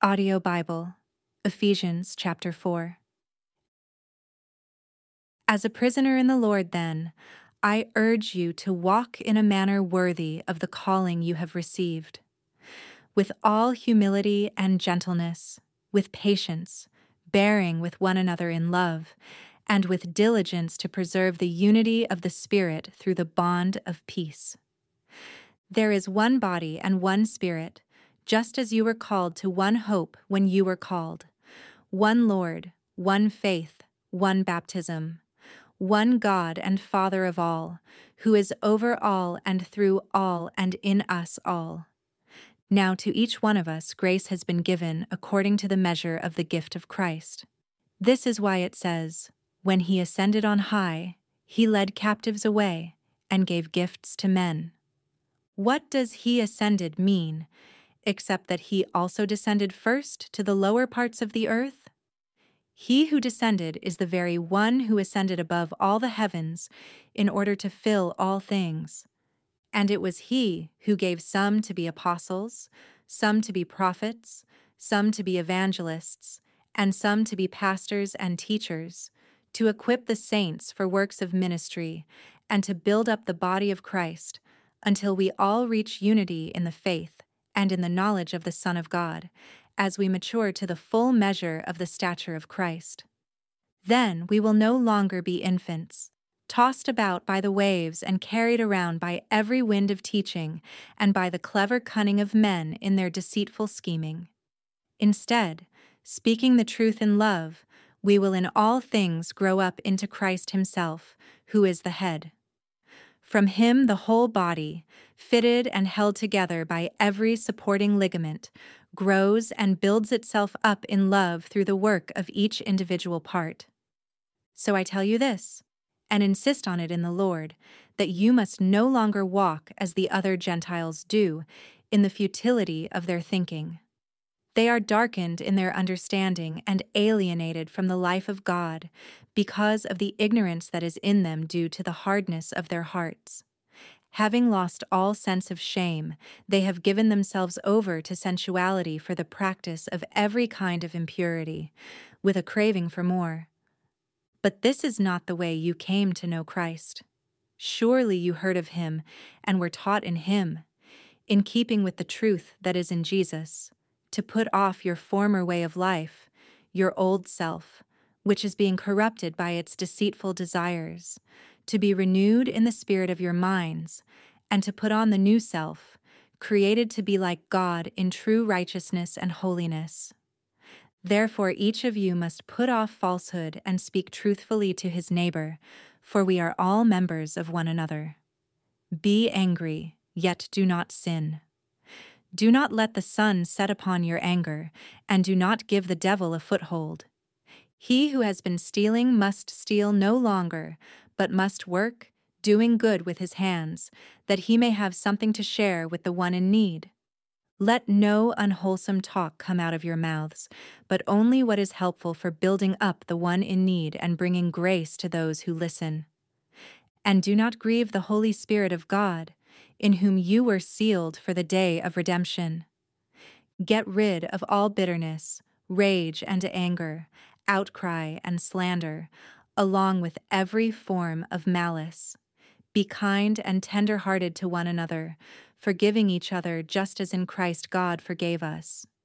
Audio Bible, Ephesians chapter 4. As a prisoner in the Lord, then, I urge you to walk in a manner worthy of the calling you have received, with all humility and gentleness, with patience, bearing with one another in love, and with diligence to preserve the unity of the Spirit through the bond of peace. There is one body and one Spirit, just as you were called to one hope when you were called, one Lord, one faith, one baptism, one God and Father of all, who is over all and through all and in us all. Now to each one of us grace has been given according to the measure of the gift of Christ. This is why it says, "When he ascended on high, he led captives away and gave gifts to men." What does he ascended mean, except that he also descended first to the lower parts of the earth? He who descended is the very one who ascended above all the heavens in order to fill all things. And it was he who gave some to be apostles, some to be prophets, some to be evangelists, and some to be pastors and teachers, to equip the saints for works of ministry, and to build up the body of Christ, until we all reach unity in the faith and in the knowledge of the Son of God, as we mature to the full measure of the stature of Christ. Then we will no longer be infants, tossed about by the waves and carried around by every wind of teaching and by the clever cunning of men in their deceitful scheming. Instead, speaking the truth in love, we will in all things grow up into Christ himself, who is the head. From him the whole body, fitted and held together by every supporting ligament, grows and builds itself up in love through the work of each individual part. So I tell you this, and insist on it in the Lord, that you must no longer walk as the other Gentiles do, in the futility of their thinking. They are darkened in their understanding and alienated from the life of God because of the ignorance that is in them due to the hardness of their hearts. Having lost all sense of shame, they have given themselves over to sensuality for the practice of every kind of impurity, with a craving for more. But this is not the way you came to know Christ. Surely you heard of him and were taught in him, in keeping with the truth that is in Jesus, to put off your former way of life, your old self, which is being corrupted by its deceitful desires, to be renewed in the spirit of your minds, and to put on the new self, created to be like God in true righteousness and holiness. Therefore each of you must put off falsehood and speak truthfully to his neighbor, for we are all members of one another. Be angry, yet do not sin. Do not let the sun set upon your anger, and do not give the devil a foothold. He who has been stealing must steal no longer, but must work, doing good with his hands, that he may have something to share with the one in need. Let no unwholesome talk come out of your mouths, but only what is helpful for building up the one in need and bringing grace to those who listen. And do not grieve the Holy Spirit of God, in whom you were sealed for the day of redemption. Get rid of all bitterness, rage and anger, outcry and slander, along with every form of malice. Be kind and tender-hearted to one another, forgiving each other just as in Christ God forgave us.